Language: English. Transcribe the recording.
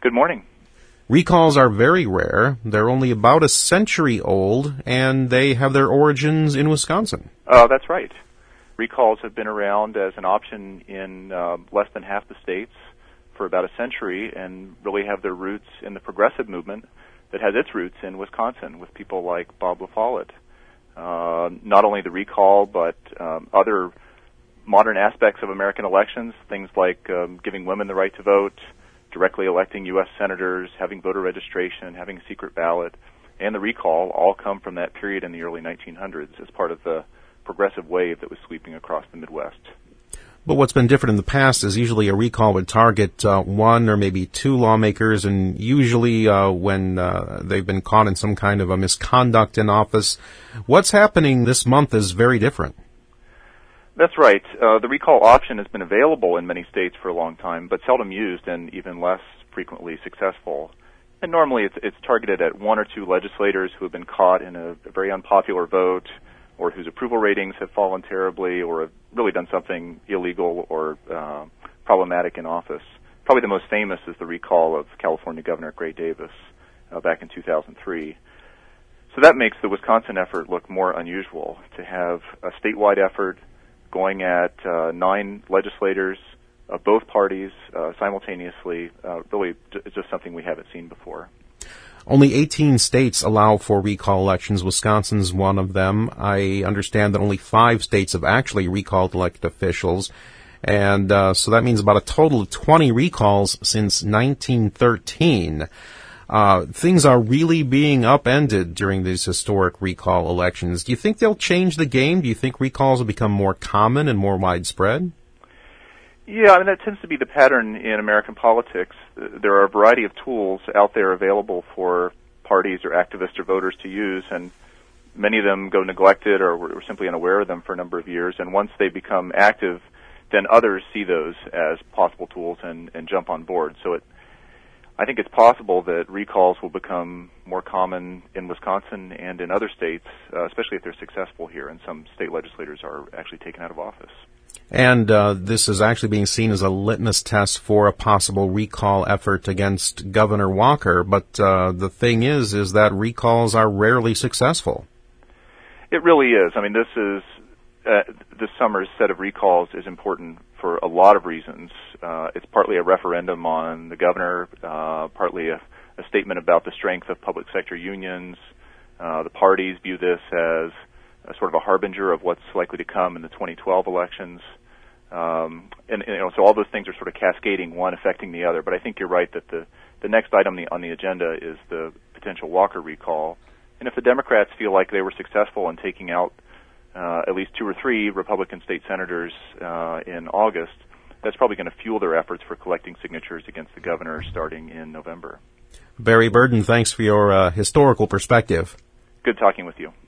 Good morning. Recalls are very rare. They're only about a century old, and they have their origins in Wisconsin. That's right. Recalls have been around as an option in less than half the states for about a century and really have their roots in the progressive movement that has its roots in Wisconsin with people like Bob La Follette. Not only the recall, but other modern aspects of American elections, things like giving women the right to vote, directly electing U.S. senators, having voter registration, having a secret ballot, and the recall all come from that period in the early 1900s as part of the progressive wave that was sweeping across the Midwest. But what's been different in the past is usually a recall would target one or maybe two lawmakers, and usually when they've been caught in some kind of a misconduct in office. What's happening this month is very different. That's right. The recall option has been available in many states for a long time, but seldom used and even less frequently successful. And normally it's targeted at one or two legislators who have been caught in a very unpopular vote or whose approval ratings have fallen terribly or have really done something illegal or problematic in office. Probably the most famous is the recall of California Governor Gray Davis back in 2003. So that makes the Wisconsin effort look more unusual, to have a statewide effort going at 9 legislators of both parties simultaneously. Really, it's just something we haven't seen before. Only 18 states allow for recall elections. Wisconsin's one of them. I understand that only 5 states have actually recalled elected officials. And so that means about a total of 20 recalls since 1913. Things are really being upended during these historic recall elections. Do you think they'll change the game? Do you think recalls will become more common and more widespread? Yeah, I mean, that tends to be the pattern in American politics. There are a variety of tools out there available for parties or activists or voters to use, and many of them go neglected or we're simply unaware of them for a number of years. And once they become active, then others see those as possible tools and jump on board. So I think it's possible that recalls will become more common in Wisconsin and in other states, especially if they're successful here and some state legislators are actually taken out of office. And this is actually being seen as a litmus test for a possible recall effort against Governor Walker. But the thing is that recalls are rarely successful. It really is. I mean, this summer's set of recalls is important for a lot of reasons. It's partly a referendum on the governor, partly a statement about the strength of public sector unions. The parties view this as sort of a harbinger of what's likely to come in the 2012 elections. So all those things are sort of cascading, one affecting the other. But I think you're right that the next item on the agenda is the potential Walker recall. And if the Democrats feel like they were successful in taking out at least 2 or 3 Republican state senators in August, that's probably going to fuel their efforts for collecting signatures against the governor starting in November. Barry Burden, thanks for your historical perspective. Good talking with you.